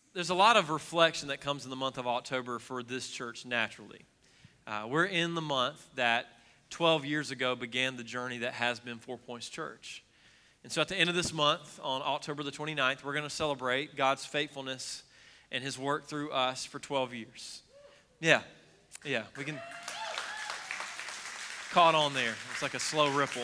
There's a lot of reflection that comes in the month of October for this church naturally. We're in the month that 12 years ago began the journey that has been 4 Points Church. And so at the end of this month, on October the 29th, we're going to celebrate God's faithfulness and his work through us for 12 years. Yeah, we can caught on there. It's like a slow ripple.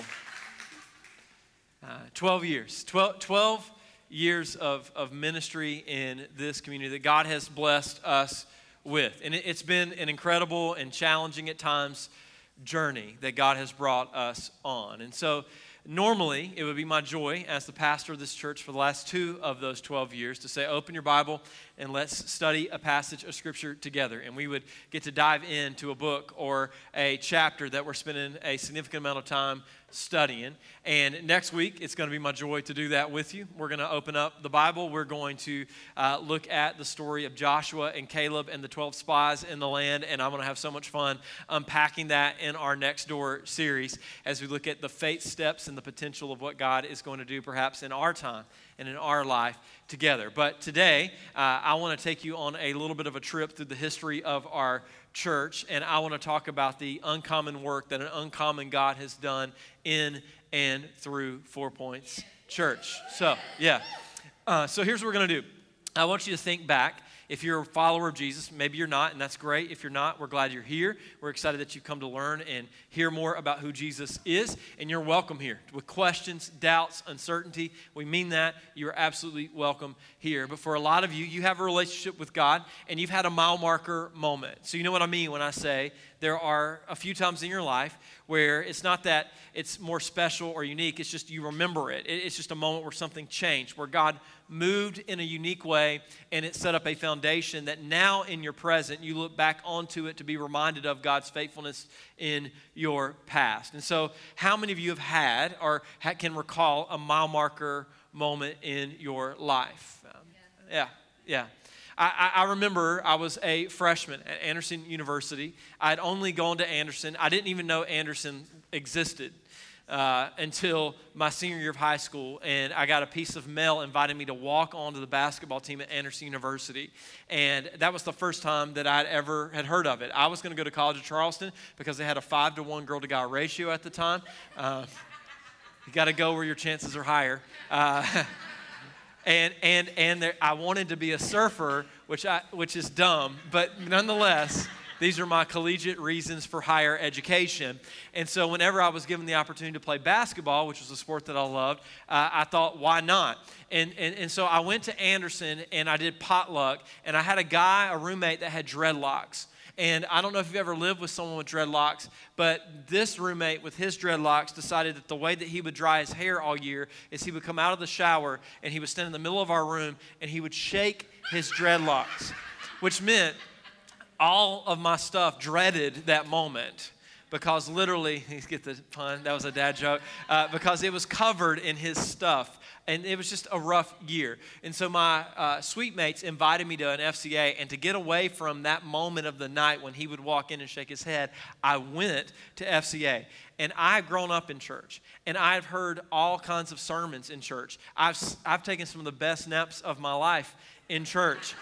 12 years. 12 years of ministry in this community that God has blessed us with. And it's been an incredible and challenging at times journey that God has brought us on. And so normally it would be my joy as the pastor of this church for the last 2 of those 12 years to say, open your Bible and let's study a passage of Scripture together. And we would get to dive into a book or a chapter that we're spending a significant amount of time studying. And next week, it's going to be my joy to do that with you. We're going to open up the Bible. We're going to look at the story of Joshua and Caleb and the 12 spies in the land. And I'm going to have so much fun unpacking that in our Next Door series as we look at the faith steps and the potential of what God is going to do perhaps in our time and in our life together. But today, I want to take you on a little bit of a trip through the history of our church, and I want to talk about the uncommon work that an uncommon God has done in and through 4 Points Church. So here's what we're going to do. I want you to think back. If you're a follower of Jesus, maybe you're not, and that's great. If you're not, we're glad you're here. We're excited that you've come to learn and hear more about who Jesus is, and you're welcome here. With questions, doubts, uncertainty, we mean that. You're absolutely welcome here. But for a lot of you, you have a relationship with God, and you've had a mile marker moment. So you know what I mean when I say there are a few times in your life where it's not that it's more special or unique, it's just you remember it. It's just a moment where something changed, where God moved in a unique way, and it set up a foundation that now in your present, you look back onto it to be reminded of God's faithfulness in your past. And so how many of you have had or can recall a mile marker moment in your life? Yeah. I remember I was a freshman at Anderson University. I'd only gone to Anderson. I didn't even know Anderson existed until my senior year of high school, and I got a piece of mail inviting me to walk onto the basketball team at Anderson University, and that was the first time that I'd ever had heard of it. I was going to go to College of Charleston because they had a 5-to-1 girl-to-guy ratio at the time. You got to go where your chances are higher. And there, I wanted to be a surfer, which is dumb, but nonetheless, these are my collegiate reasons for higher education. And so whenever I was given the opportunity to play basketball, which was a sport that I loved, I thought, why not? And so I went to Anderson and I did potluck, and I had a roommate that had dreadlocks. And I don't know if you've ever lived with someone with dreadlocks, but this roommate with his dreadlocks decided that the way that he would dry his hair all year is he would come out of the shower and he would stand in the middle of our room and he would shake his dreadlocks, which meant all of my stuff dreaded that moment because literally, you get the pun, that was a dad joke, because it was covered in his stuff. And it was just a rough year. And so my suite mates invited me to an FCA, and to get away from that moment of the night when he would walk in and shake his head, I went to FCA. And I've grown up in church, and I've heard all kinds of sermons in church. I've taken some of the best naps of my life in church.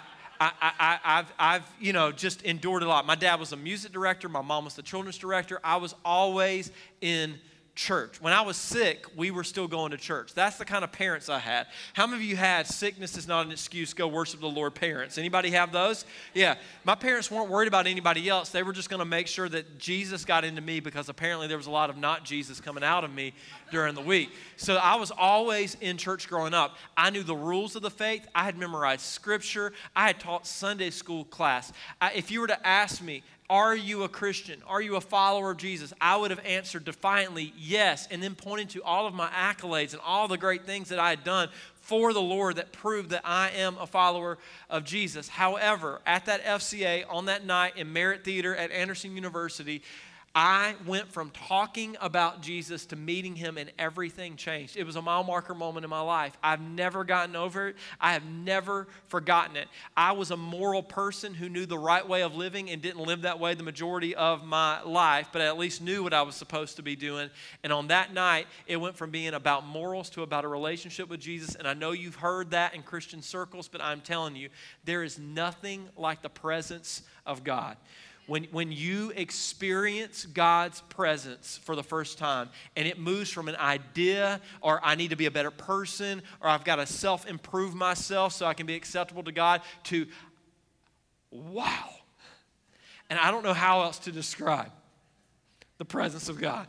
I've just endured a lot. My dad was a music director. My mom was the children's director. I was always in church. When I was sick, we were still going to church. That's the kind of parents I had. How many of you had sickness is not an excuse, go worship the Lord parents? Anybody have those? Yeah. My parents weren't worried about anybody else. They were just going to make sure that Jesus got into me because apparently there was a lot of not Jesus coming out of me during the week. So I was always in church growing up. I knew the rules of the faith. I had memorized scripture. I had taught Sunday school class. If you were to ask me, are you a Christian? Are you a follower of Jesus? I would have answered defiantly, yes, and then pointing to all of my accolades and all the great things that I had done for the Lord that proved that I am a follower of Jesus. However, at that FCA, on that night in Merritt Theater at Anderson University, I went from talking about Jesus to meeting him, and everything changed. It was a mile marker moment in my life. I've never gotten over it. I have never forgotten it. I was a moral person who knew the right way of living and didn't live that way the majority of my life, but I at least knew what I was supposed to be doing. And on that night, it went from being about morals to about a relationship with Jesus. And I know you've heard that in Christian circles, but I'm telling you, there is nothing like the presence of God. When you experience God's presence for the first time, and it moves from an idea, or I need to be a better person, or I've got to self-improve myself so I can be acceptable to God, to wow. And I don't know how else to describe the presence of God.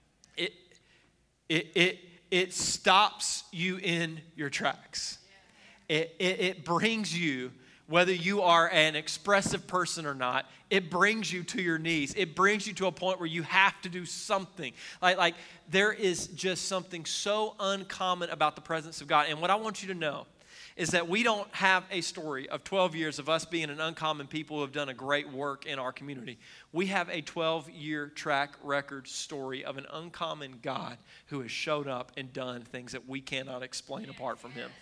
It stops you in your tracks. It brings you, whether you are an expressive person or not, it brings you to your knees. It brings you to a point where you have to do something. Like there is just something so uncommon about the presence of God. And what I want you to know is that we don't have a story of 12 years of us being an uncommon people who have done a great work in our community. We have a 12-year track record story of an uncommon God who has showed up and done things that we cannot explain apart from him.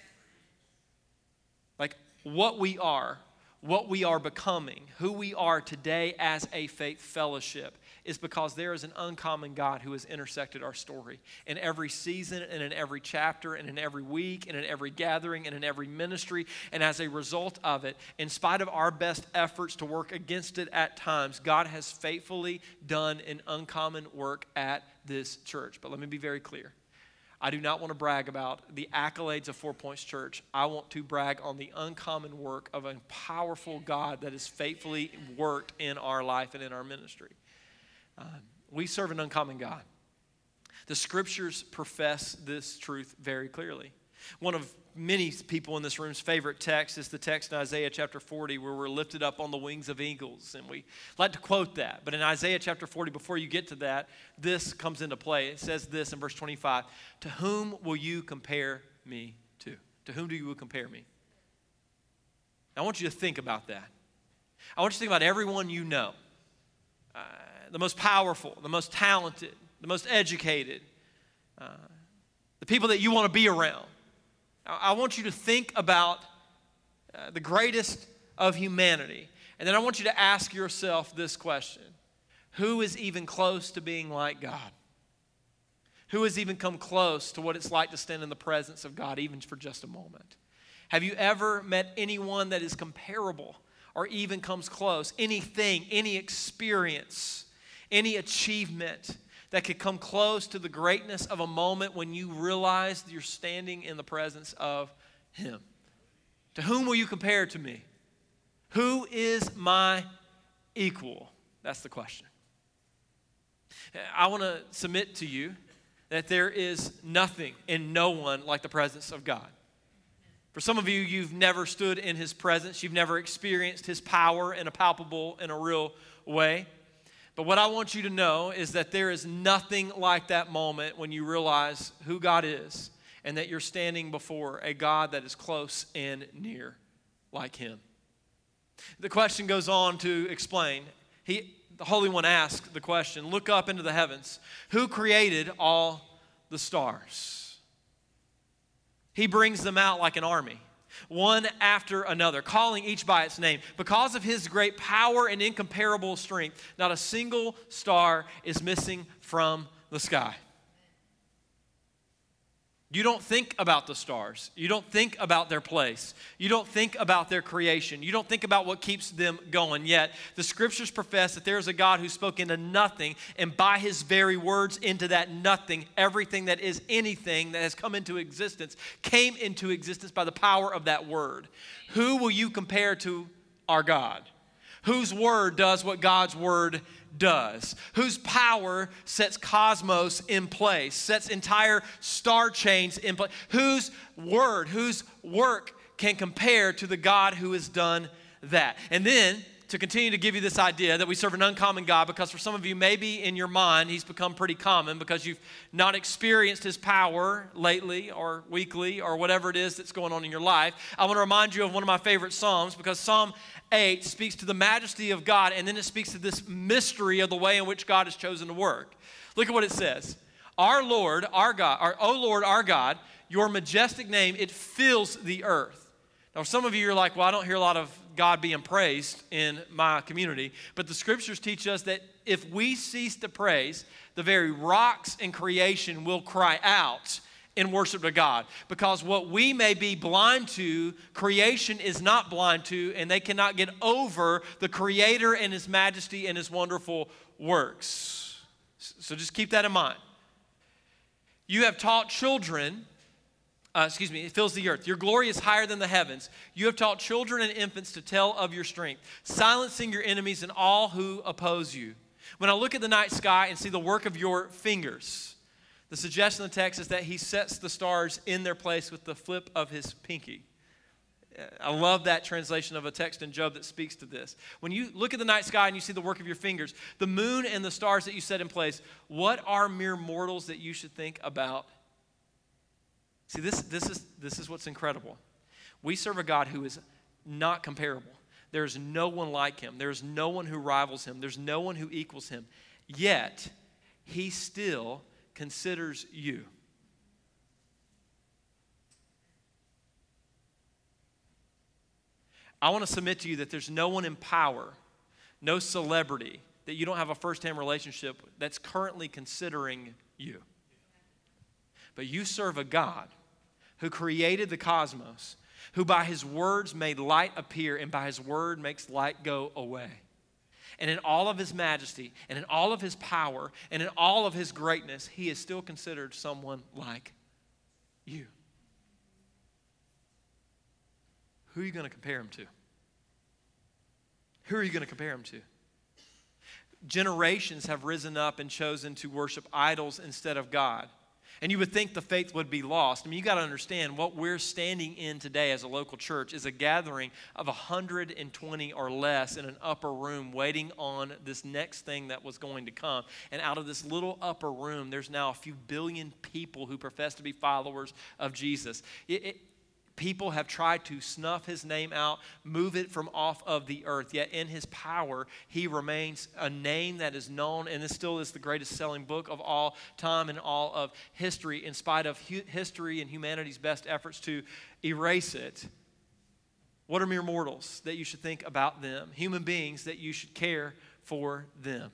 Like, what we are becoming, who we are today as a faith fellowship is because there is an uncommon God who has intersected our story in every season and in every chapter and in every week and in every gathering and in every ministry. And as a result of it, in spite of our best efforts to work against it at times, God has faithfully done an uncommon work at this church. But let me be very clear. I do not want to brag about the accolades of Four Points Church. I want to brag on the uncommon work of a powerful God that has faithfully worked in our life and in our ministry. We serve an uncommon God. The scriptures profess this truth very clearly. One of many people in this room's favorite text is the text in Isaiah chapter 40 where we're lifted up on the wings of eagles, and we like to quote that. But in Isaiah chapter 40, before you get to that, this comes into play. It says this in verse 25, "To whom will you compare me to?" To whom do you compare me? Now, I want you to think about that. I want you to think about everyone you know, the most powerful, the most talented, the most educated, the people that you want to be around. I want you to think about the greatest of humanity. And then I want you to ask yourself this question. Who is even close to being like God? Who has even come close to what it's like to stand in the presence of God, even for just a moment? Have you ever met anyone that is comparable or even comes close? Anything, any experience, any achievement that could come close to the greatness of a moment when you realize you're standing in the presence of him. To whom will you compare to me? Who is my equal? That's the question. I want to submit to you that there is nothing and no one like the presence of God. For some of you, you've never stood in his presence. You've never experienced his power in a palpable, in a real way. But what I want you to know is that there is nothing like that moment when you realize who God is and that you're standing before a God that is close and near like him. The question goes on to explain. The Holy One asked the question, look up into the heavens. Who created all the stars? He brings them out like an army, one after another, calling each by its name. Because of his great power and incomparable strength, not a single star is missing from the sky. You don't think about the stars. You don't think about their place. You don't think about their creation. You don't think about what keeps them going. Yet, the scriptures profess that there is a God who spoke into nothing, and by his very words into that nothing, everything that is anything that has come into existence came into existence by the power of that word. Who will you compare to our God? Whose word does what God's word does? Whose power sets cosmos in place, sets entire star chains in place? Whose word, whose work can compare to the God who has done that? And then to continue to give you this idea that we serve an uncommon God, because for some of you, maybe in your mind, he's become pretty common because you've not experienced his power lately or weekly or whatever it is that's going on in your life. I want to remind you of one of my favorite Psalms, because Psalm 8 speaks to the majesty of God, and then it speaks to this mystery of the way in which God has chosen to work. Look at what it says. Our Lord, our God, O Lord, our God, your majestic name, it fills the earth. Now, some of you are like, well, I don't hear a lot of God being praised in my community. But the scriptures teach us that if we cease to praise, the very rocks in creation will cry out in worship to God. Because what we may be blind to, creation is not blind to, and they cannot get over the Creator and his majesty and his wonderful works. So just keep that in mind. You have taught children... it fills the earth. Your glory is higher than the heavens. You have taught children and infants to tell of your strength, silencing your enemies and all who oppose you. When I look at the night sky and see the work of your fingers, the suggestion in the text is that he sets the stars in their place with the flip of his pinky. I love that translation of a text in Job that speaks to this. When you look at the night sky and you see the work of your fingers, the moon and the stars that you set in place, what are mere mortals that you should think about? See, this is what's incredible. We serve a God who is not comparable. There's no one like him. There's no one who rivals him. There's no one who equals him. Yet, he still considers you. I want to submit to you that there's no one in power, no celebrity, that you don't have a first-hand relationship that's currently considering you. But you serve a God who created the cosmos, who by his words made light appear, and by his word makes light go away. And in all of his majesty, and in all of his power, and in all of his greatness, he is still considered someone like you. Who are you going to compare him to? Who are you going to compare him to? Generations have risen up and chosen to worship idols instead of God. And you would think the faith would be lost. I mean, you got to understand what we're standing in today as a local church is a gathering of 120 or less in an upper room waiting on this next thing that was going to come. And out of this little upper room, there's now a few billion people who profess to be followers of Jesus. People have tried to snuff his name out, move it from off of the earth. Yet in his power, he remains a name that is known, and this still is the greatest selling book of all time and all of history, in spite of history and humanity's best efforts to erase it. What are mere mortals that you should think about them? Human beings that you should care for them.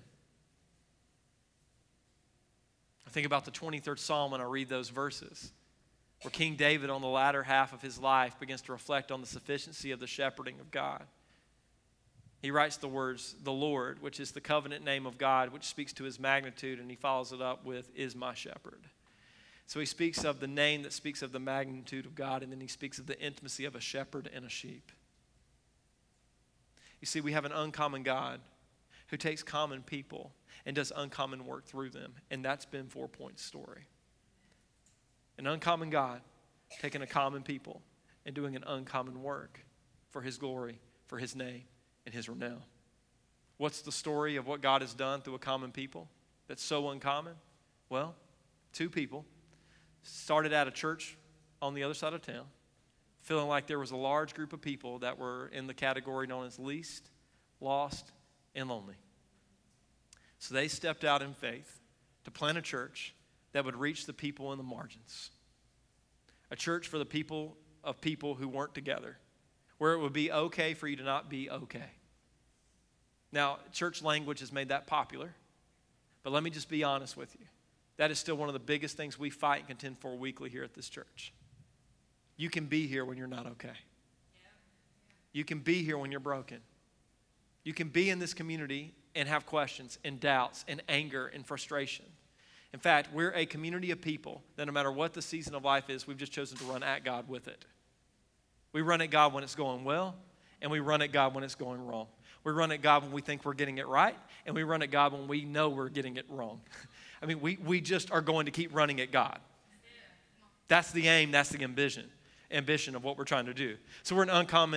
I think about the 23rd Psalm when I read those verses, where King David on the latter half of his life begins to reflect on the sufficiency of the shepherding of God. He writes the words, the Lord, which is the covenant name of God, which speaks to his magnitude, and he follows it up with, is my shepherd. So he speaks of the name that speaks of the magnitude of God, and then he speaks of the intimacy of a shepherd and a sheep. You see, we have an uncommon God who takes common people and does uncommon work through them, and that's been 4 Point's story. An uncommon God taking a common people and doing an uncommon work for his glory, for his name, and his renown. What's the story of what God has done through a common people that's so uncommon? Well, 2 people started at a church on the other side of town, feeling like there was a large group of people that were in the category known as least, lost, and lonely. So they stepped out in faith to plant a church that would reach the people in the margins. A church for the people of people who weren't together, where it would be okay for you to not be okay. Now, church language has made that popular, but let me just be honest with you. That is still one of the biggest things we fight and contend for weekly here at this church. You can be here when you're not okay. You can be here when you're broken. You can be in this community and have questions and doubts and anger and frustration. In fact, we're a community of people that no matter what the season of life is, we've just chosen to run at God with it. We run at God when it's going well, and we run at God when it's going wrong. We run at God when we think we're getting it right, and we run at God when we know we're getting it wrong. I mean, we just are going to keep running at God. That's the aim, that's the ambition of what we're trying to do. So we're an uncommon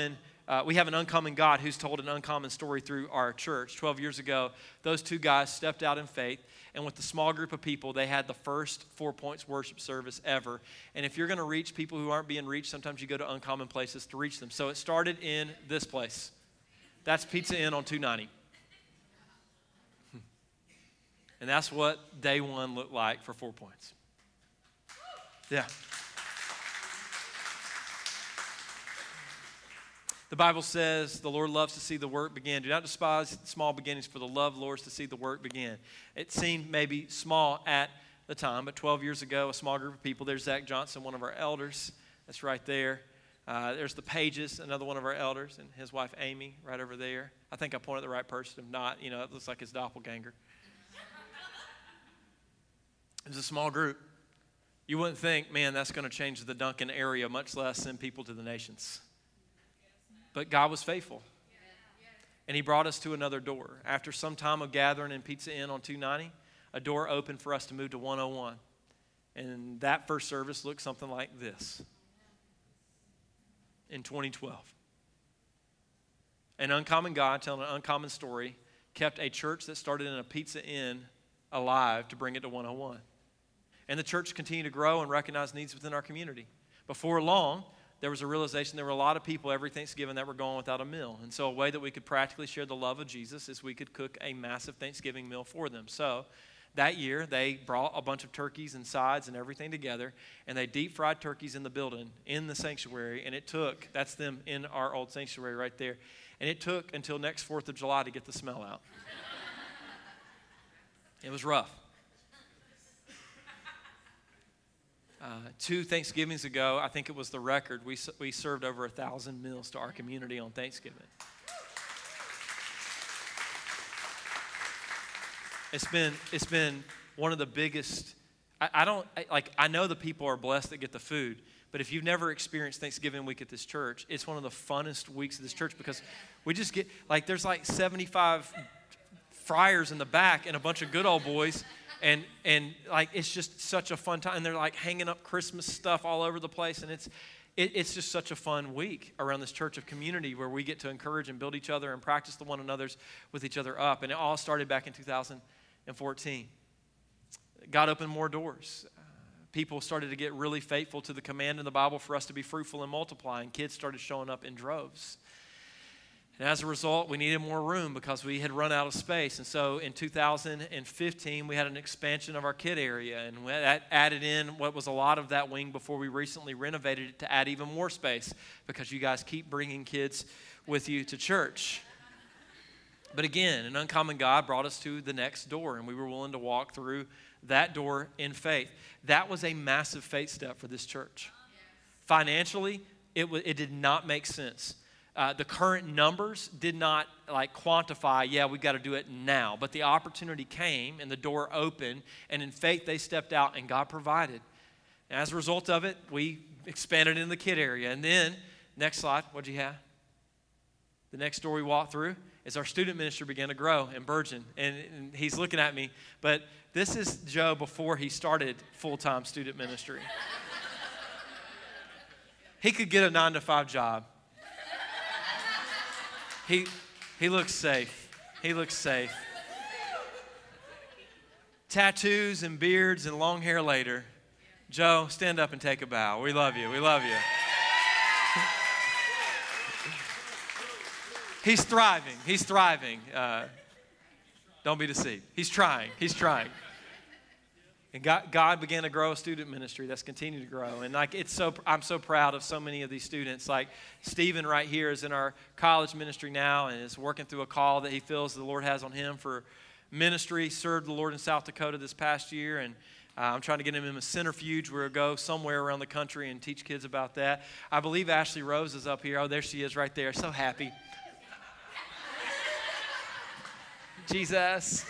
we have an uncommon God who's told an uncommon story through our church. 12 years ago, those two guys stepped out in faith, and with a small group of people, they had the first 4 Points worship service ever. And if you're going to reach people who aren't being reached, sometimes you go to uncommon places to reach them. So it started in this place. That's Pizza Inn on 290. And that's what day one looked like for 4 Points. Yeah. The Bible says the Lord loves to see the work begin. Do not despise small beginnings, for the love of the Lord is to see the work begin. It seemed maybe small at the time, but 12 years ago, a small group of people, there's Zach Johnson, one of our elders. That's right there. There's the Pages, another one of our elders, and his wife Amy right over there. I think I pointed at the right person. If not, it looks like his doppelganger. It was a small group. You wouldn't think, man, that's going to change the Duncan area, much less send people to the nations. But God was faithful. And he brought us to another door. After some time of gathering in Pizza Inn on 290, a door opened for us to move to 101. And that first service looked something like this in 2012. An uncommon God telling an uncommon story kept a church that started in a Pizza Inn alive to bring it to 101. And the church continued to grow and recognize needs within our community. Before long, there was a realization there were a lot of people every Thanksgiving that were going without a meal. And so a way that we could practically share the love of Jesus is we could cook a massive Thanksgiving meal for them. So that year, they brought a bunch of turkeys and sides and everything together, and they deep fried turkeys in the building, in the sanctuary, and it took, that's them in our old sanctuary right there, and it took until next 4th of July to get the smell out. It was rough. 2 Thanksgivings ago, I think it was the record, we served over 1,000 meals to our community on Thanksgiving. It's been one of the biggest. I know the people are blessed that get the food, but if you've never experienced Thanksgiving week at this church, it's one of the funnest weeks of this church because we just get there's 75 friars in the back and a bunch of good old boys. And it's just such a fun time. And they're hanging up Christmas stuff all over the place. And it's just such a fun week around this church of community where we get to encourage and build each other and practice the one another's with each other up. And it all started back in 2014. God opened more doors. People started to get really faithful to the command in the Bible for us to be fruitful and multiply. And kids started showing up in droves. And as a result, we needed more room because we had run out of space. And so in 2015, we had an expansion of our kid area. And that added in what was a lot of that wing before we recently renovated it to add even more space because you guys keep bringing kids with you to church. But again, an uncommon God brought us to the next door, and we were willing to walk through that door in faith. That was a massive faith step for this church. Financially, it did not make sense. The current numbers did not quantify, we've got to do it now. But the opportunity came and the door opened, and in faith they stepped out and God provided. And as a result of it, we expanded in the kid area. And then, next slide, what'd you have? The next door we walked through is our student ministry began to grow and burgeon. And he's looking at me, but this is Joe before he started full-time student ministry. He could get a 9-to-5 job. He looks safe. He looks safe. Tattoos and beards and long hair later. Joe, stand up and take a bow. We love you. We love you. He's thriving. He's thriving. Don't be deceived. He's trying. He's trying. And God began to grow a student ministry that's continued to grow. And I'm so proud of so many of these students. Like Stephen right here is in our college ministry now and is working through a call that he feels the Lord has on him for ministry. Served the Lord in South Dakota this past year. And I'm trying to get him in a centrifuge where he'll go somewhere around the country and teach kids about that. I believe Ashley Rose is up here. Oh, there she is right there. So happy. Jesus.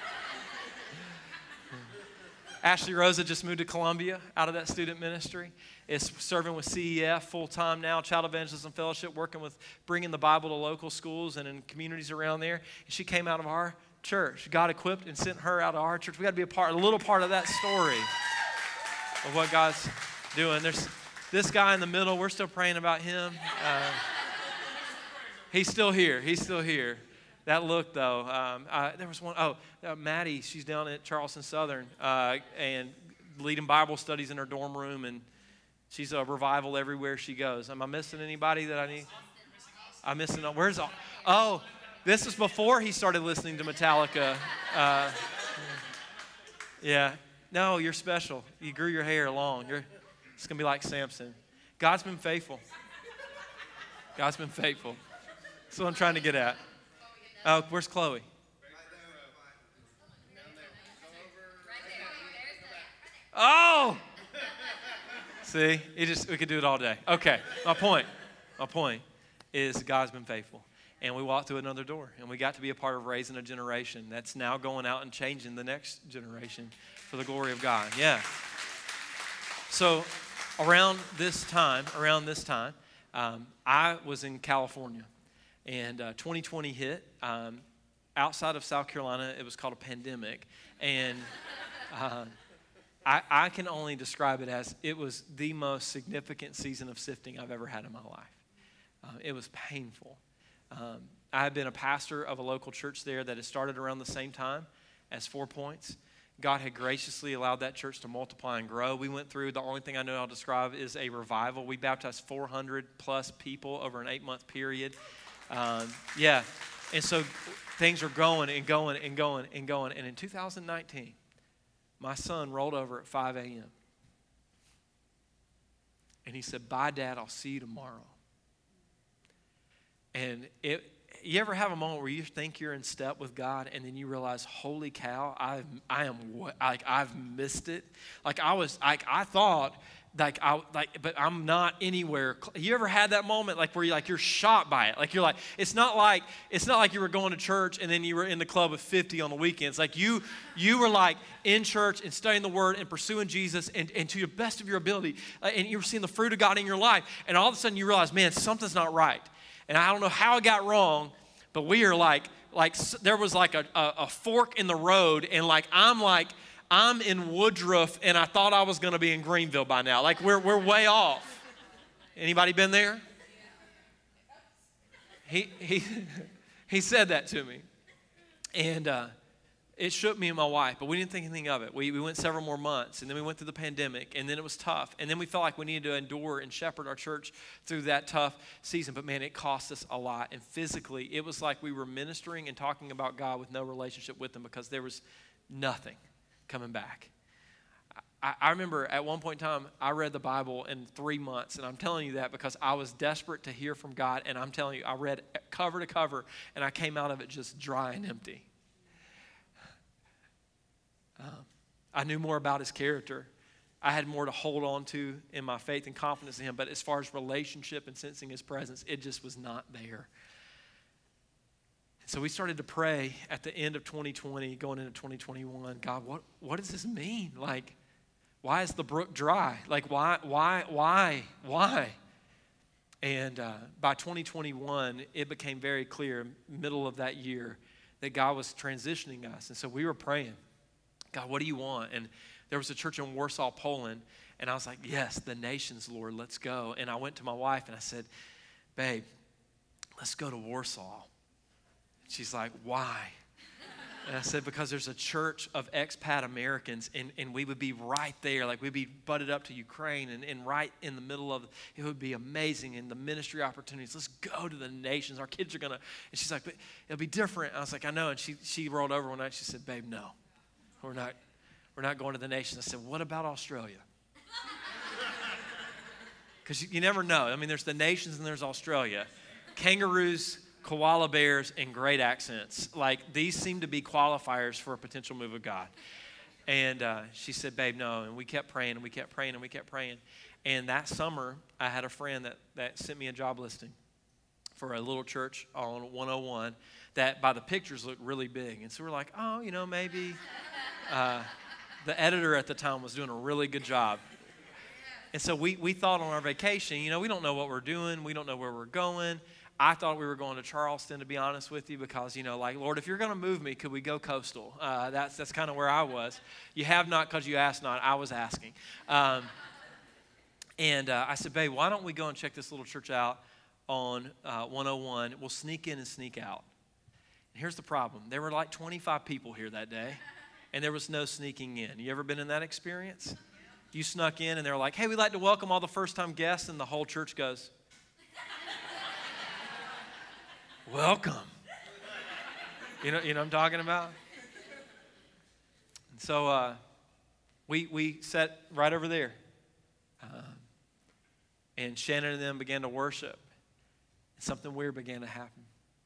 Ashley Rosa just moved to Columbia out of that student ministry. Is serving with CEF full-time now, Child Evangelism Fellowship, working with bringing the Bible to local schools and in communities around there. And she came out of our church. God equipped and sent her out of our church. We got to be a little part of that story of what God's doing. There's this guy in the middle. We're still praying about him. He's still here. He's still here. That look, though, there was one, Maddie, she's down at Charleston Southern and leading Bible studies in her dorm room, and she's a revival everywhere she goes. Am I missing anybody that I need? I'm missing, this is before he started listening to Metallica. Yeah. No, you're special. You grew your hair long. It's going to be like Samson. God's been faithful. God's been faithful. That's what I'm trying to get at. Oh, where's Chloe? Oh! See, we could do it all day. Okay, my point is God's been faithful. And we walked through another door, and we got to be a part of raising a generation that's now going out and changing the next generation for the glory of God. Yeah. So around this time, I was in California, and 2020 hit. Outside of South Carolina, it was called a pandemic, and I can only describe it as it was the most significant season of sifting I've ever had in my life. It was painful. I had been a pastor of a local church there that had started around the same time as 4 Points. God had graciously allowed that church to multiply and grow. We went through, the only thing I know I'll describe is a revival. We baptized 400 plus people over an 8-month period. And so things are going and going and going and going. And in 2019, my son rolled over at 5 a.m. And he said, "Bye, Dad, I'll see you tomorrow." And you ever have a moment where you think you're in step with God, and then you realize, holy cow, I've missed it. Like I thought, but I'm not anywhere. You ever had that moment, like where you're shocked by it? Like you're like, it's not like you were going to church and then you were in the club with 50 on the weekends. Like you were like in church and studying the Word and pursuing Jesus and to the best of your ability, and you were seeing the fruit of God in your life. And all of a sudden you realize, man, something's not right. And I don't know how it got wrong, but we are like there was like a fork in the road, and I'm in Woodruff, and I thought I was going to be in Greenville by now. Like we're way off. Anybody been there? He said that to me, and it shook me and my wife, but we didn't think anything of it. We went several more months, and then we went through the pandemic, and then it was tough. And then we felt like we needed to endure and shepherd our church through that tough season. But man, it cost us a lot. And physically, it was like we were ministering and talking about God with no relationship with Him because there was nothing coming back. I remember at one point in time, I read the Bible in 3 months, and I'm telling you that because I was desperate to hear from God, and I'm telling you, I read cover to cover, and I came out of it just dry and empty. I knew more about His character. I had more to hold on to in my faith and confidence in Him, but as far as relationship and sensing His presence, it just was not there. So we started to pray at the end of 2020, going into 2021, God, what does this mean? Like, why is the brook dry? Like, why? And by 2021, it became very clear, middle of that year, that God was transitioning us. And so we were praying, God, what do you want? And there was a church in Warsaw, Poland, and I was like, yes, the nations, Lord, let's go. And I went to my wife and I said, babe, let's go to Warsaw. She's like, why? And I said, because there's a church of expat Americans, and we would be right there. Like, we'd be butted up to Ukraine and right in the middle of it. Would be amazing. And the ministry opportunities, let's go to the nations. Our kids are going to, and she's like, but it'll be different. And I was like, I know. And she rolled over one night. She said, babe, no, we're not going to the nations. I said, what about Australia? Because you never know. I mean, there's the nations and there's Australia. Kangaroos, koala bears, and great accents. Like, these seem to be qualifiers for a potential move of God. And she said, babe, no. And we kept praying, and we kept praying, and we kept praying. And that summer, I had a friend that sent me a job listing for a little church on 101 that by the pictures looked really big. And so we're like, oh, maybe. The editor at the time was doing a really good job. And so we thought on our vacation, we don't know what we're doing. We don't know where we're going. I thought we were going to Charleston, to be honest with you, because, Lord, if you're going to move me, could we go coastal? That's kind of where I was. You have not because you asked not. I was asking. And I said, babe, why don't we go and check this little church out on 101 will sneak in and sneak out. And here's the problem. There were like 25 people here that day, and there was no sneaking in. You ever been in that experience? You snuck in, and they're like, hey, we'd like to welcome all the first-time guests, and the whole church goes, welcome. You know what I'm talking about? And so we sat right over there, and Shannon and them began to worship. Something weird began to happen.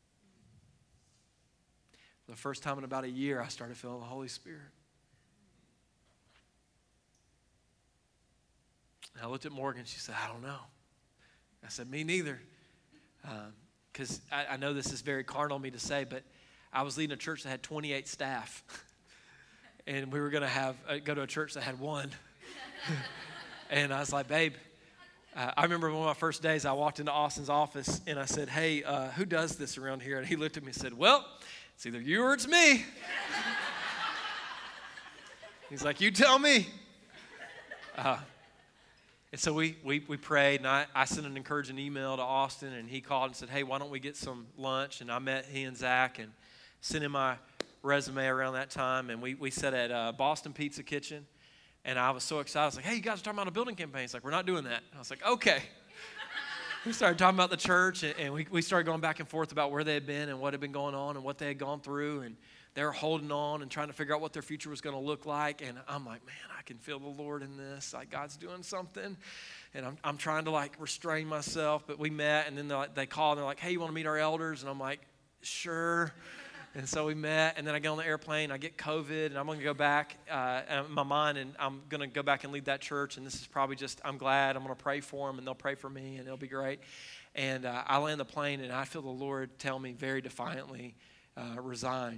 For the first time in about a year, I started feeling the Holy Spirit. And I looked at Morgan. She said, I don't know. I said, me neither. Because I know this is very carnal of me to say, but I was leading a church that had 28 staff. And we were going to go to a church that had one. And I was like, babe, I remember one of my first days, I walked into Austin's office and I said, hey, who does this around here? And he looked at me and said, well, it's either you or it's me. He's like, you tell me. And so we prayed, and I sent an encouraging email to Austin, and he called and said, hey, why don't we get some lunch? And I met he and Zach and sent him my resume around that time, and we sat at Boston Pizza Kitchen. And I was so excited. I was like, hey, you guys are talking about a building campaign. He's like, we're not doing that. And I was like, okay. We started talking about the church, and we started going back and forth about where they had been and what had been going on and what they had gone through. And they were holding on and trying to figure out what their future was going to look like. And I'm like, man, I can feel the Lord in this. Like, God's doing something. And I'm trying to, like, restrain myself. But we met, and then they called, and they're like, hey, you want to meet our elders? And I'm like, sure. And so we met, and then I get on the airplane, I get COVID, and I'm going to go back in my mind, and I'm going to go back and lead that church, and this is probably just, I'm glad, I'm going to pray for them, and they'll pray for me, and it'll be great. And I land the plane, and I feel the Lord tell me very defiantly, resign.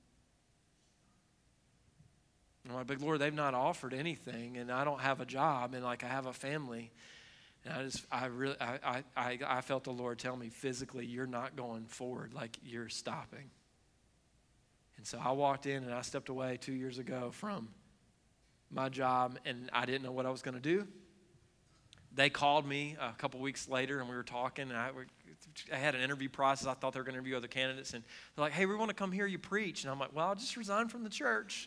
And I'm like, but Lord, they've not offered anything, and I don't have a job, and like I have a family. And I felt the Lord tell me physically, you're not going forward, like you're stopping. And so I walked in and I stepped away 2 years ago from my job, and I didn't know what I was going to do. They called me a couple weeks later, and we were talking, and I had an interview process. I thought they were going to interview other candidates, and they're like, hey, we want to come hear you preach. And I'm like, well, I'll just resign from the church.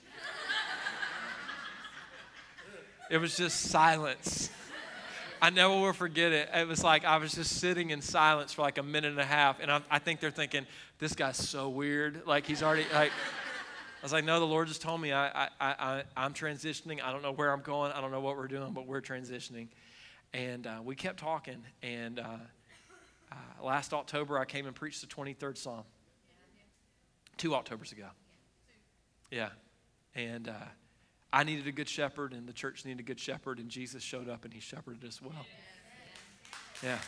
It was just silence. I never will forget it. It was like I was just sitting in silence for like a minute and a half, and I think they're thinking, this guy's so weird. Like he's already, like, I was like, no, the Lord just told me I'm transitioning. I don't know where I'm going. I don't know what we're doing, but we're transitioning. And we kept talking, and last October I came and preached the 23rd Psalm. 2 Octobers ago. Yeah. And I needed a good shepherd, and the church needed a good shepherd, and Jesus showed up, and he shepherded us well. Yeah.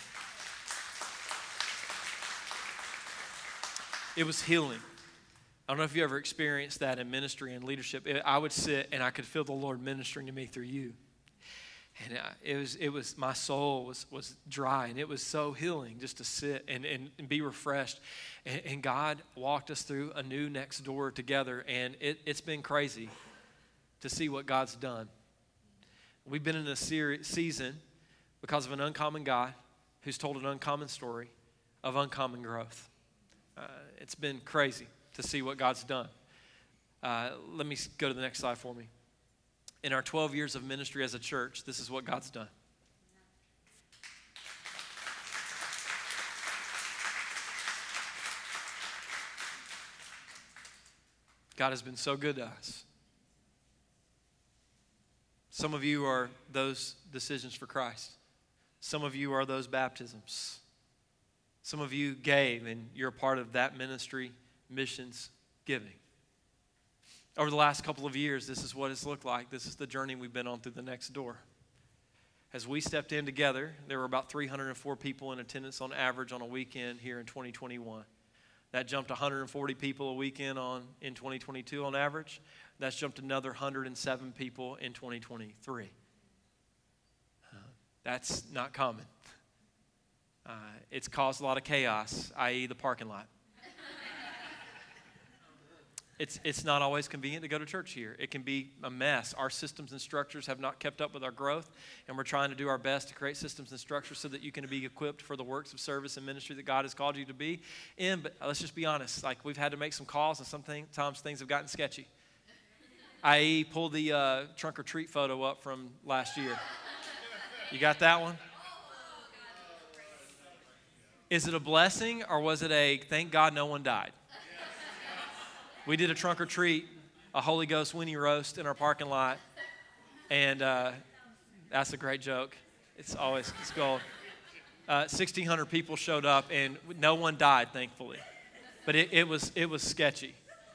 It was healing. I don't know if you ever experienced that in ministry and leadership. I would sit, and I could feel the Lord ministering to me through you. And it was my soul was dry, and it was so healing just to sit and be refreshed. And God walked us through a new next door together, and it's been crazy to see what God's done. We've been in a season because of an uncommon God who's told an uncommon story of uncommon growth. It's been crazy to see what God's done. Let me go to the next slide for me. In our 12 years of ministry as a church, this is what God's done. God has been so good to us. Some of you are those decisions for Christ. Some of you are those baptisms. Some of you gave, and you're a part of that ministry, missions, giving. Over the last couple of years, this is what it's looked like. This is the journey we've been on through the next door. As we stepped in together, there were about 304 people in attendance on average on a weekend here in 2021. That jumped 140 people a weekend in 2022 on average. That's jumped another 107 people in 2023. That's not common. It's caused a lot of chaos, i.e. the parking lot. It's not always convenient to go to church here. It can be a mess. Our systems and structures have not kept up with our growth, and we're trying to do our best to create systems and structures so that you can be equipped for the works of service and ministry that God has called you to be in. But let's just be honest. Like, we've had to make some calls, and sometimes things have gotten sketchy. I.e., pull the trunk or treat photo up from last year. You got that one? Is it a blessing, or was it a thank God no one died? We did a trunk or treat, a Holy Ghost weenie roast in our parking lot, and that's a great joke. It's gold. 1,600 people showed up, and no one died, thankfully. But it was sketchy.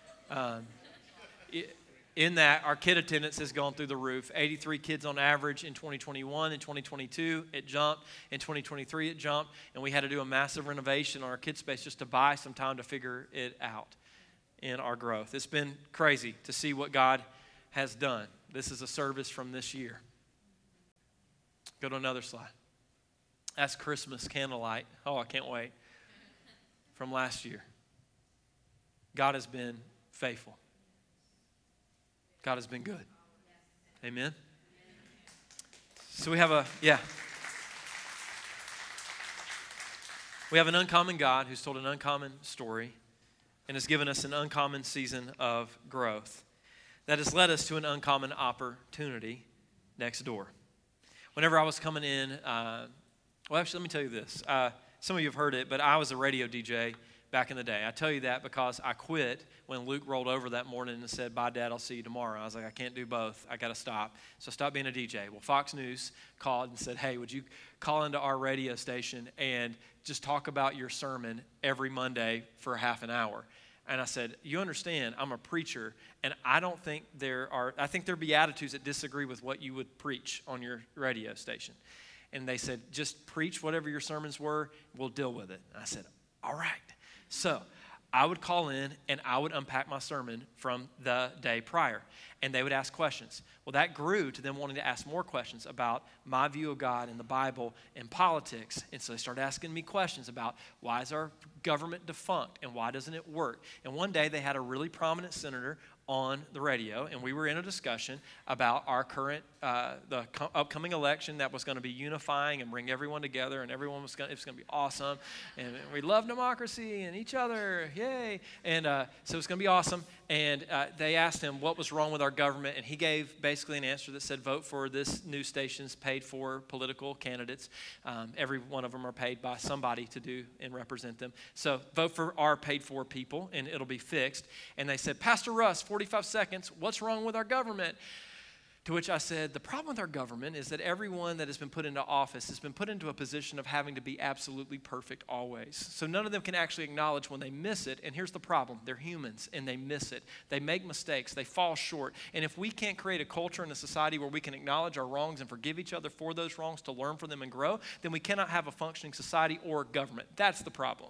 In that, our kid attendance has gone through the roof. 83 kids on average in 2021. In 2022, it jumped. In 2023, it jumped. And we had to do a massive renovation on our kid space just to buy some time to figure it out in our growth. It's been crazy to see what God has done. This is a service from this year. Go to another slide. That's Christmas candlelight. Oh, I can't wait. From last year. God has been faithful. God has been good. Amen? So we have We have an uncommon God who's told an uncommon story and has given us an uncommon season of growth that has led us to an uncommon opportunity next door. Whenever I was coming in, actually, let me tell you this. Some of you have heard it, but I was a radio DJ back in the day. I tell you that because I quit when Luke rolled over that morning and said, "Bye, Dad, I'll see you tomorrow." I was like, I can't do both. I got to stop. So I stopped being a DJ. Well, Fox News called and said, "Hey, would you call into our radio station and just talk about your sermon every Monday for half an hour?" And I said, "You understand, I'm a preacher, and I think there are Beatitudes that disagree with what you would preach on your radio station." And they said, "Just preach whatever your sermons were, we'll deal with it." And I said, "All right." So I would call in and I would unpack my sermon from the day prior. And they would ask questions. Well, that grew to them wanting to ask more questions about my view of God and the Bible and politics. And so they started asking me questions about why is our government defunct and why doesn't it work? And one day they had a really prominent senator on the radio, and we were in a discussion about our current, upcoming election that was going to be unifying and bring everyone together, and it was going to be awesome, and we love democracy and each other, yay! And so it's going to be awesome. And they asked him what was wrong with our government, and he gave basically an answer that said, vote for this news station's paid for political candidates. Every one of them are paid by somebody to do and represent them. So vote for our paid for people, and it'll be fixed. And they said, Pastor Russ, 45 seconds, what's wrong with our government? To which I said, the problem with our government is that everyone that has been put into office has been put into a position of having to be absolutely perfect always. So none of them can actually acknowledge when they miss it. And here's the problem. They're humans and they miss it. They make mistakes. They fall short. And if we can't create a culture and a society where we can acknowledge our wrongs and forgive each other for those wrongs to learn from them and grow, then we cannot have a functioning society or government. That's the problem.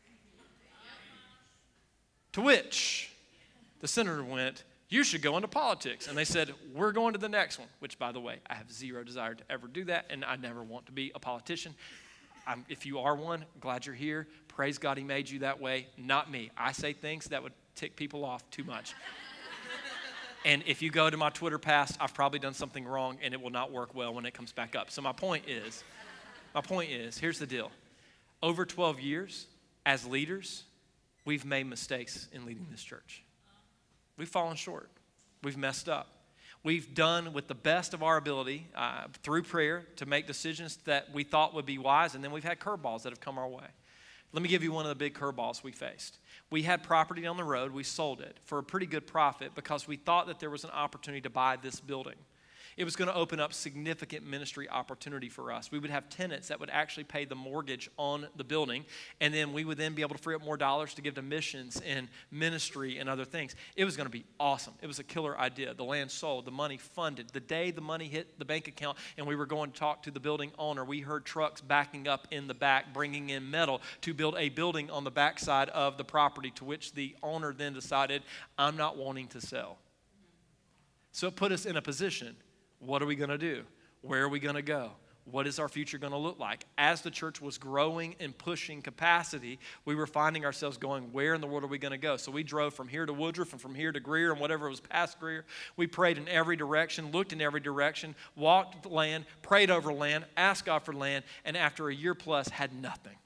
To which the senator went, you should go into politics. And they said, we're going to the next one, which, by the way, I have zero desire to ever do that, and I never want to be a politician. If you are one, glad you're here. Praise God he made you that way, not me. I say things that would tick people off too much. And if you go to my Twitter past, I've probably done something wrong, and it will not work well when it comes back up. So my point is, here's the deal. Over 12 years, as leaders, we've made mistakes in leading this church. We've fallen short. We've messed up. We've done with the best of our ability through prayer to make decisions that we thought would be wise, and then we've had curveballs that have come our way. Let me give you one of the big curveballs we faced. We had property on the road. We sold it for a pretty good profit because we thought that there was an opportunity to buy this building. It was going to open up significant ministry opportunity for us. We would have tenants that would actually pay the mortgage on the building, and then we would then be able to free up more dollars to give to missions and ministry and other things. It was going to be awesome. It was a killer idea. The land sold, the money funded. The day the money hit the bank account and we were going to talk to the building owner, we heard trucks backing up in the back, bringing in metal to build a building on the backside of the property, to which the owner then decided, I'm not wanting to sell. So it put us in a position. What are we going to do? Where are we going to go? what is our future going to look like? As the church was growing and pushing capacity, we were finding ourselves going, where in the world are we going to go? So we drove from here to Woodruff and from here to Greer and whatever was past Greer. We prayed in every direction, looked in every direction, walked the land, prayed over land, asked God for land, and after a year plus had nothing.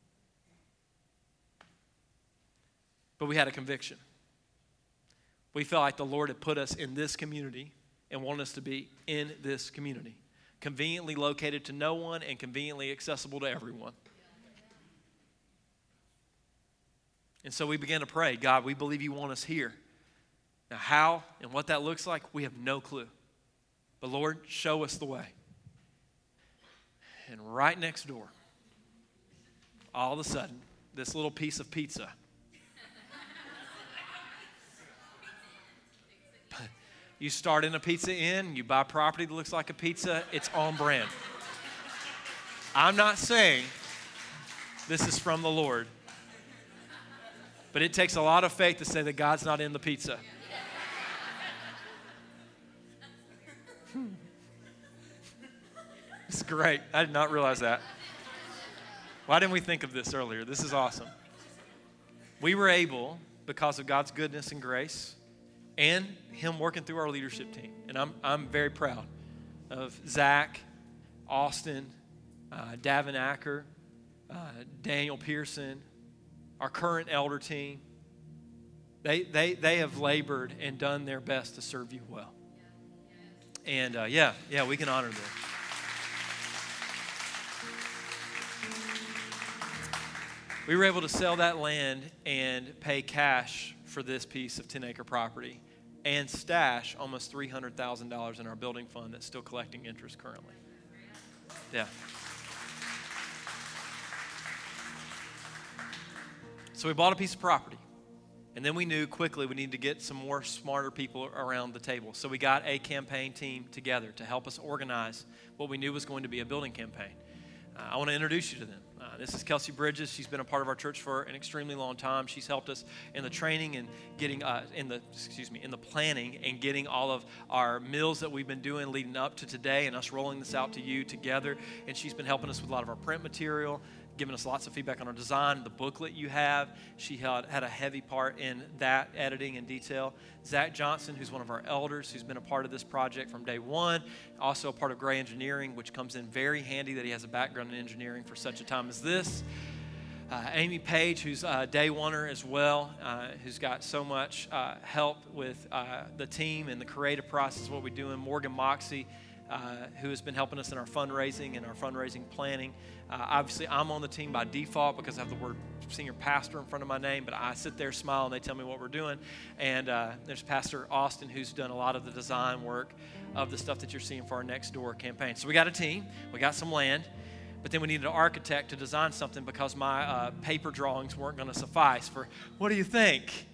But we had a conviction. We felt like the Lord had put us in this community and wanted us to be in this community. Conveniently located to no one and conveniently accessible to everyone. And so we began to pray, God, we believe you want us here. Now how and what that looks like, we have no clue. But Lord, show us the way. And right next door, all of a sudden, this little piece of pizza. You start in a Pizza Inn, you buy property that looks like a pizza, it's on brand. I'm not saying this is from the Lord, but it takes a lot of faith to say that God's not in the pizza. It's great. I did not realize that. Why didn't we think of this earlier? This is awesome. We were able, because of God's goodness and grace, and him working through our leadership team. And I'm very proud of Zach, Austin, Davin Acker, Daniel Pearson, our current elder team. They have labored and done their best to serve you well. And we can honor them. We were able to sell that land and pay cash for this piece of 10-acre property and stash almost $300,000 in our building fund that's still collecting interest currently. Yeah. So we bought a piece of property, and then we knew quickly we needed to get some more smarter people around the table. So we got a campaign team together to help us organize what we knew was going to be a building campaign. I want to introduce you to them. This is Kelsey Bridges. She's been a part of our church for an extremely long time. She's helped us in the training and getting in the planning and getting all of our meals that we've been doing leading up to today and us rolling this out to you together. And she's been helping us with a lot of our print material, giving us lots of feedback on our design, the booklet you have. She had a heavy part in that editing and detail. Zach Johnson, who's one of our elders, who's been a part of this project from day one, also a part of Gray Engineering, which comes in very handy that he has a background in engineering for such a time as this. Amy Page, who's a day oneer as well, who's got so much help with the team and the creative process of what we're doing. Morgan Moxie, who has been helping us in our fundraising and our fundraising planning. Obviously, I'm on the team by default because I have the word senior pastor in front of my name, but I sit there, smile, and they tell me what we're doing. And there's Pastor Austin, who's done a lot of the design work of the stuff that you're seeing for our Next Door campaign. So we got a team, we got some land, but then we needed an architect to design something because my paper drawings weren't going to suffice for, what do you think?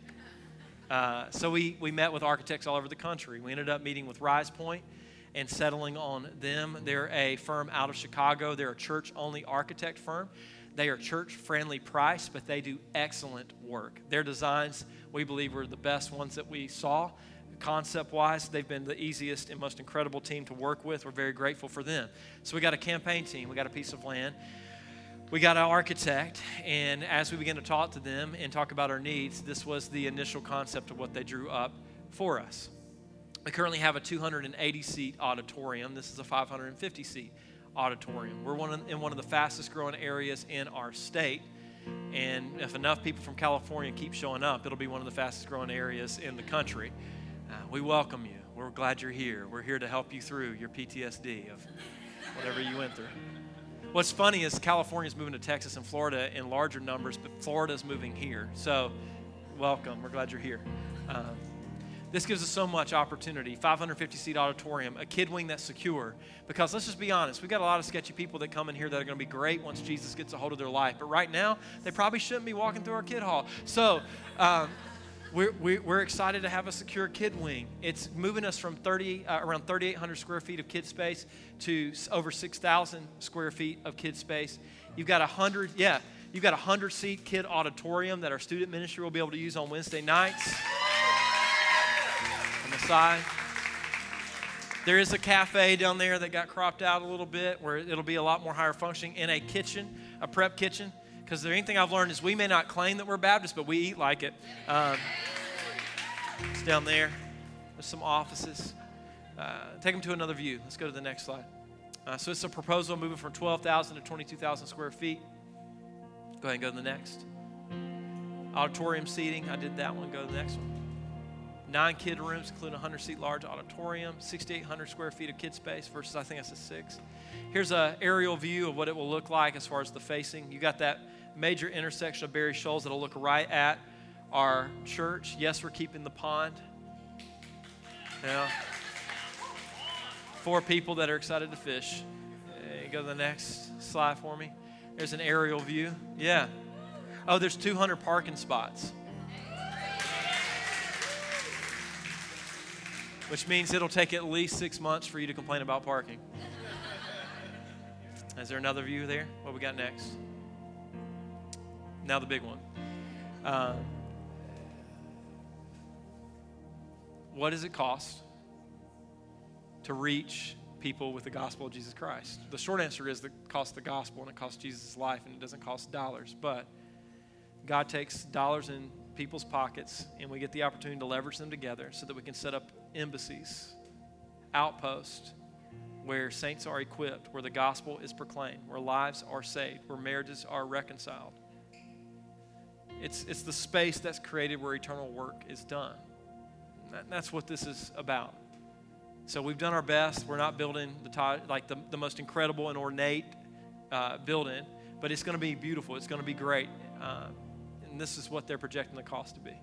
So we met with architects all over the country. We ended up meeting with Rise Point and settling on them. They're a firm out of Chicago. They're a church-only architect firm. They are church-friendly price, but they do excellent work. Their designs, we believe, were the best ones that we saw. Concept-wise, they've been the easiest and most incredible team to work with. We're very grateful for them. So we got a campaign team. We got a piece of land. We got an architect, and as we began to talk to them and talk about our needs, this was the initial concept of what they drew up for us. We currently have a 280-seat auditorium. This is a 550-seat auditorium. We're in one of the fastest growing areas in our state, and if enough people from California keep showing up, it'll be one of the fastest growing areas in the country. We welcome you. We're glad you're here. We're here to help you through your PTSD of whatever you went through. What's funny is California's moving to Texas and Florida in larger numbers, but Florida's moving here. So welcome. We're glad you're here. This gives us so much opportunity. 550-seat auditorium, a kid wing that's secure. Because let's just be honest, we've got a lot of sketchy people that come in here that are going to be great once Jesus gets a hold of their life. But right now, they probably shouldn't be walking through our kid hall. So we're excited to have a secure kid wing. It's moving us from around 3,800 square feet of kid space to over 6,000 square feet of kid space. You've got a 100-seat kid auditorium that our student ministry will be able to use on Wednesday nights. On the side. There is a cafe down there that got cropped out a little bit where it'll be a lot more higher functioning, and a kitchen, a prep kitchen. Because the anything I've learned is we may not claim that we're Baptist, but we eat like it. It's down there. There's some offices. Take them to another view. Let's go to the next slide. So it's a proposal moving from 12,000 to 22,000 square feet. Go ahead and go to the next. Auditorium seating. I did that one. Go to the next one. 9 kid rooms, including a 100-seat large auditorium. 6,800 square feet of kid space versus I think I said 6. Here's an aerial view of what it will look like as far as the facing. You got that major intersection of Berry Shoals that'll look right at our church. Yes, we're keeping the pond. Yeah. 4 people that are excited to fish. Go to the next slide for me. There's an aerial view. Yeah. Oh, there's 200 parking spots. Which means it'll take at least 6 months for you to complain about parking. Is there another view there? What we got next? Now the big one. What does it cost to reach people with the gospel of Jesus Christ? The short answer is it costs the gospel and it costs Jesus' life, and it doesn't cost dollars. But God takes dollars in people's pockets, and we get the opportunity to leverage them together so that we can set up embassies, outposts, where saints are equipped, where the gospel is proclaimed, where lives are saved, where marriages are reconciled. It's the space that's created where eternal work is done. That's what this is about. So we've done our best. We're not building the most incredible and ornate building, but it's going to be beautiful. It's going to be great. And this is what they're projecting the cost to be.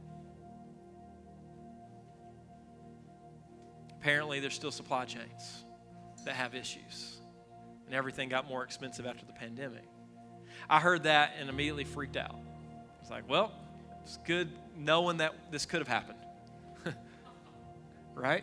Apparently, there's still supply chains that have issues, and everything got more expensive after the pandemic. I heard that and immediately freaked out. I was like, well, it's good knowing that this could have happened, right?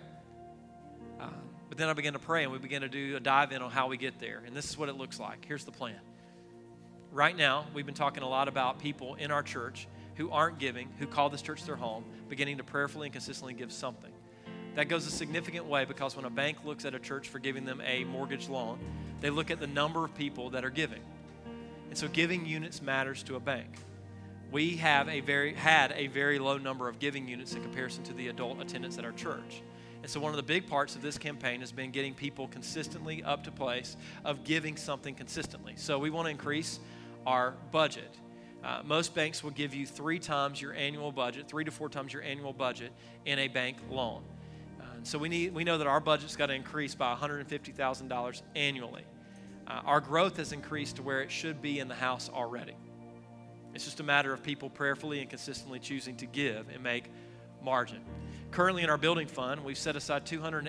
But then I began to pray, and we began to do a dive in on how we get there, and this is what it looks like. Here's the plan. Right now, we've been talking a lot about people in our church who aren't giving, who call this church their home, beginning to prayerfully and consistently give something. That goes a significant way because when a bank looks at a church for giving them a mortgage loan, they look at the number of people that are giving. And so giving units matters to a bank. We had a very low number of giving units in comparison to the adult attendance at our church. And so one of the big parts of this campaign has been getting people consistently up to place of giving something consistently. So we want to increase our budget. Most banks will give you 3 times your annual budget, 3 to 4 times your annual budget in a bank loan. So we know that our budget's got to increase by $150,000 annually. Our growth has increased to where it should be in the house already. It's just a matter of people prayerfully and consistently choosing to give and make margin. Currently in our building fund, we've set aside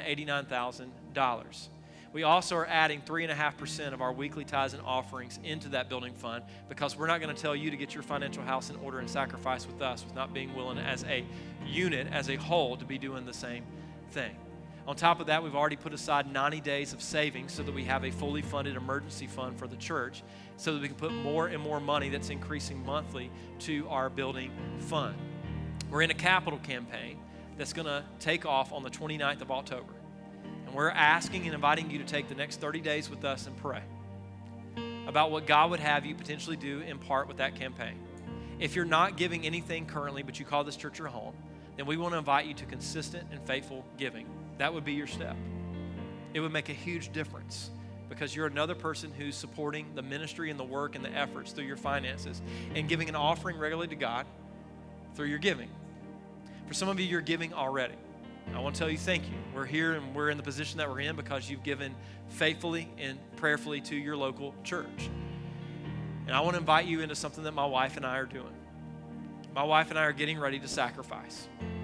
$289,000. We also are adding 3.5% of our weekly tithes and offerings into that building fund because we're not going to tell you to get your financial house in order and sacrifice with us with not being willing as a unit, as a whole, to be doing the same thing. On top of that, we've already put aside 90 days of savings so that we have a fully funded emergency fund for the church so that we can put more and more money that's increasing monthly to our building fund. We're in a capital campaign that's going to take off on the 29th of October. And we're asking and inviting you to take the next 30 days with us and pray about what God would have you potentially do in part with that campaign. If you're not giving anything currently, but you call this church your home, then we want to invite you to consistent and faithful giving. That would be your step. It would make a huge difference because you're another person who's supporting the ministry and the work and the efforts through your finances and giving an offering regularly to God through your giving. For some of you, you're giving already. I want to tell you thank you. We're here and we're in the position that we're in because you've given faithfully and prayerfully to your local church. And I want to invite you into something that my wife and I are doing. My wife and I are getting ready to sacrifice.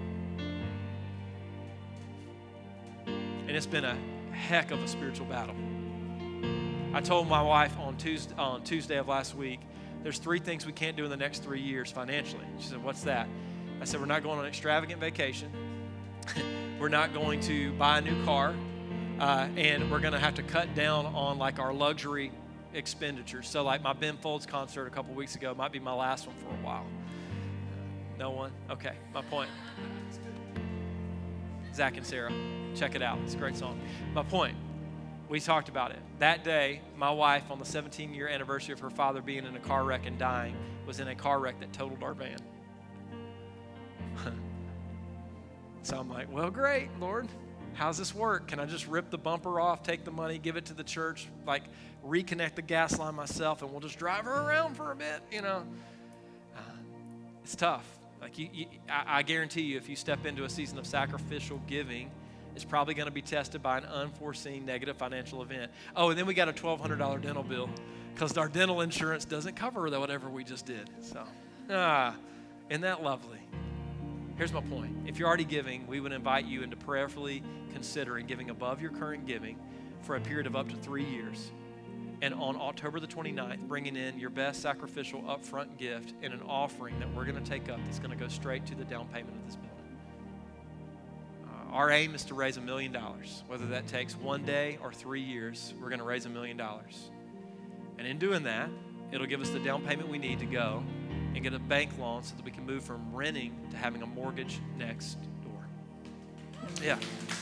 And it's been a heck of a spiritual battle. I told my wife on Tuesday of last week, there's 3 things we can't do in the next 3 years financially. She said, what's that? I said, we're not going on an extravagant vacation. We're not going to buy a new car. And we're going to have to cut down on like our luxury expenditures. So like my Ben Folds concert a couple weeks ago might be my last one for a while. No one? Okay, my point. Zach and Sarah. Check it out. It's a great song. My point, we talked about it. That day, my wife, on the 17-year anniversary of her father being in a car wreck and dying, was in a car wreck that totaled our van. So I'm like, well, great, Lord. How's this work? Can I just rip the bumper off, take the money, give it to the church, like reconnect the gas line myself, and we'll just drive her around for a bit, you know? It's tough. Like I guarantee you, if you step into a season of sacrificial giving, it's probably going to be tested by an unforeseen negative financial event. Oh, and then we got a $1,200 dental bill because our dental insurance doesn't cover whatever we just did. So, isn't that lovely? Here's my point. If you're already giving, we would invite you into prayerfully considering giving above your current giving for a period of up to 3 years. And on October the 29th, bringing in your best sacrificial upfront gift in an offering that we're going to take up that's going to go straight to the down payment of this building. Our aim is to raise $1 million. Whether that takes 1 day or 3 years, we're going to raise $1 million. And in doing that, it'll give us the down payment we need to go and get a bank loan so that we can move from renting to having a mortgage next door. Yeah.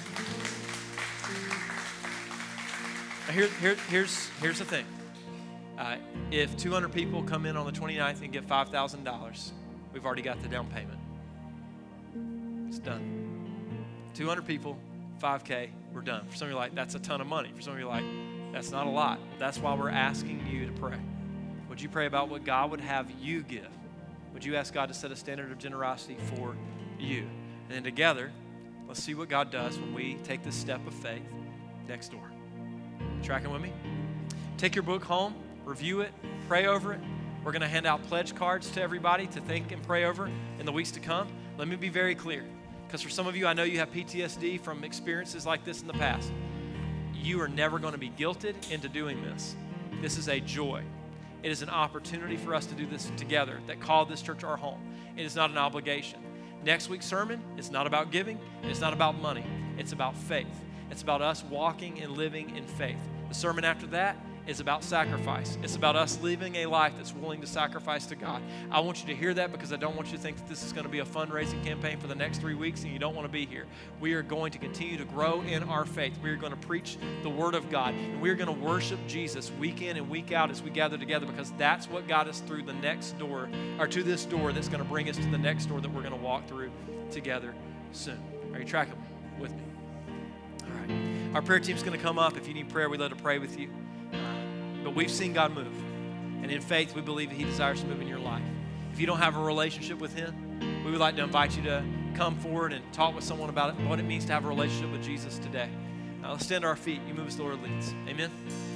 Here's the thing. If 200 people come in on the 29th and give $5,000, we've already got the down payment. It's done. 200 people, $5K, we're done. For some of you, like, that's a ton of money. For some of you, like, that's not a lot. That's why we're asking you to pray. Would you pray about what God would have you give? Would you ask God to set a standard of generosity for you? And then together, let's see what God does when we take this step of faith next door. Tracking with me? Take your book home, review it, pray over it. We're going to hand out pledge cards to everybody to think and pray over in the weeks to come. Let me be very clear, because for some of you, I know you have PTSD from experiences like this in the past. You are never going to be guilted into doing this. This is a joy. It is an opportunity for us to do this together that called this church our home. It is not an obligation. Next week's sermon is not about giving. It's not about money. It's about faith. It's about us walking and living in faith. The sermon after that is about sacrifice. It's about us living a life that's willing to sacrifice to God. I want you to hear that because I don't want you to think that this is going to be a fundraising campaign for the next 3 weeks and you don't want to be here. We are going to continue to grow in our faith. We are going to preach the Word of God. And we are going to worship Jesus week in and week out as we gather together, because that's what got us through the next door, or to this door that's going to bring us to the next door that we're going to walk through together soon. Are you tracking with me? All right. Our prayer team's going to come up. If you need prayer, we'd love to pray with you. But we've seen God move. And in faith, we believe that He desires to move in your life. If you don't have a relationship with Him, we would like to invite you to come forward and talk with someone about it, what it means to have a relationship with Jesus today. Let's stand to our feet. You move as the Lord leads. Amen.